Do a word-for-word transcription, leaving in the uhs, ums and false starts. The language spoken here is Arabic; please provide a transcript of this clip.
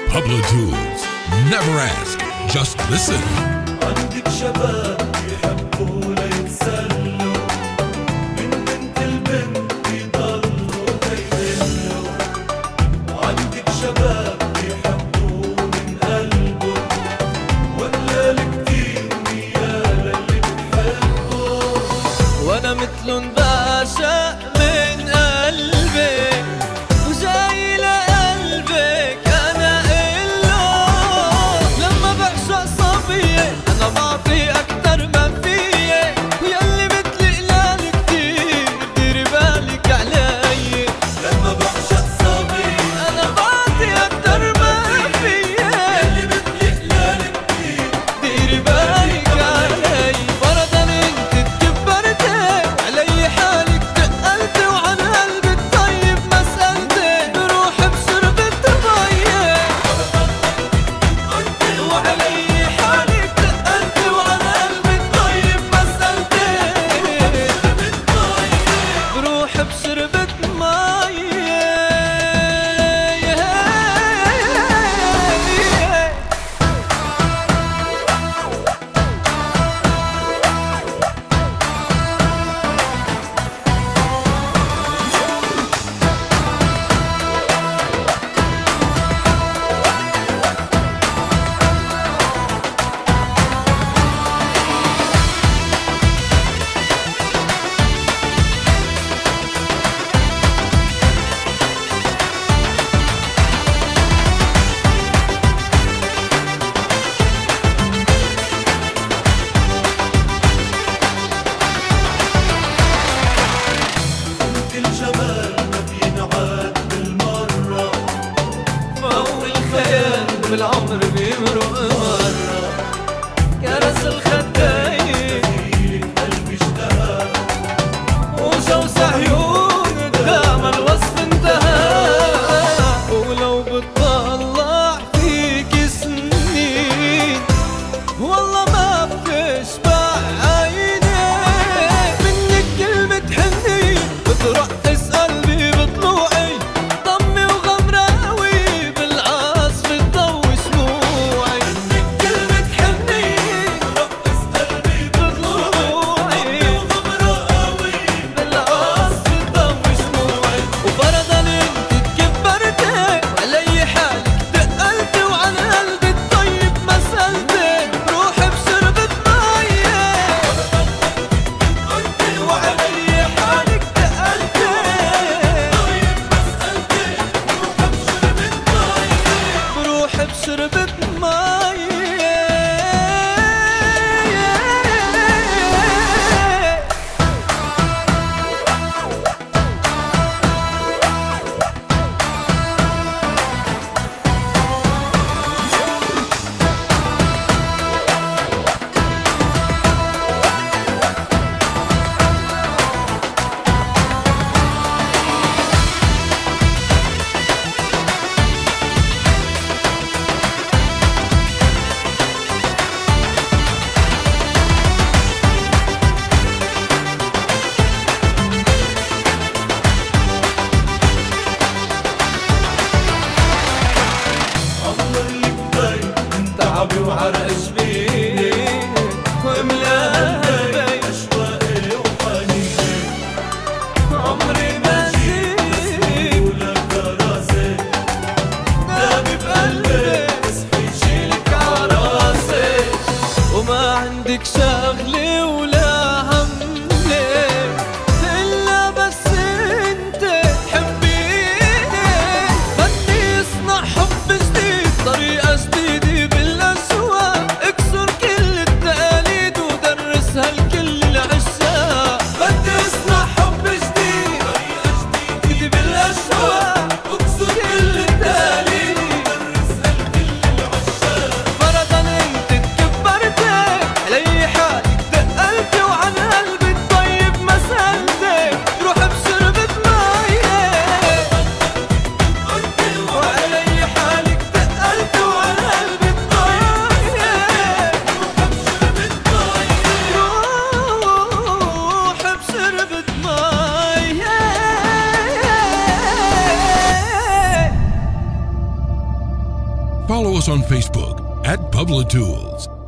Pablo Tools. Never ask, just listen. عندك شباب يحبوا ليتسلوا، من بنت البنت يضلوا يدلوا. وعندك شباب يحبوا من قلبه، ولا الكتير ميال اللي بتحبه. وانا مثلن بعشق من قلبي، وجاي لقلبك انا إله. لما بعشق صبية انا بعطي اكتر ما فيي، ويلي مثلي قلال كتير ديري بالك علي. لما بعشق صبية انا بعطي اكتر ما فيي، اللي مثلي قلال كتير ديري بالك علي. فرضا انت تكبرتي علي حالك تقلتي، وعن قلبي الطيب ما سألتي. بروح بشربت مية وعلي حالك تقلتي، وعن قلبي الطيب ما سألتي. بروح بشربت مية. الجمال ما بينعاد بالمرة، فوق الخيال بالعمر بيمرق مرة. كرس الخدين فيك قلبي اشتهى. وشوس عيون قدام الوصف انتهى. ولو بتطلع فيك سنين والله ما بتشبع عيني. منك كلمة حنين بترقص قلبي بطلوعي، ضمي وغمراوي بالعصف تضوي شموعي. منك كلمة حنين رقص قلبي بطلوعي، وغمراوي بالعصف تضوي شموعي. وفرضا انت تكبرتي علي حالك تقلتي، وعن قلبي الطيب ما سألتي. بروحي بشربت مية وعلي حالك تقلتي. بروحي بشربت مية. عمر الكبير من تعبي وعرق جبيني وملا قلبي أشواقي وحنيني. عمري ما زيد ولك راسي دامي بقلبي اصحي شيلك عراسي. وما عندك شغلة ولا هملة إلا بس انت تحبيني. بدي اصنع حب جديد، طريقة جديدة بالأسواق، اكسر كل التقاليد ودرسها لكل العشاق. بدي اصنع حب جديد، طريقة جديدة بالأسواق، اكسر كل التقاليد ودرسها لكل العشاق. فرضا انت تكبرتي علي حالك تقلتي، وعن قلبي الطيب ما سألتي. روح بشربت مية وعلي حالك تقلتي، وعن قلبي الطيب روح بشربت مية. Follow us on Facebook at Publitools.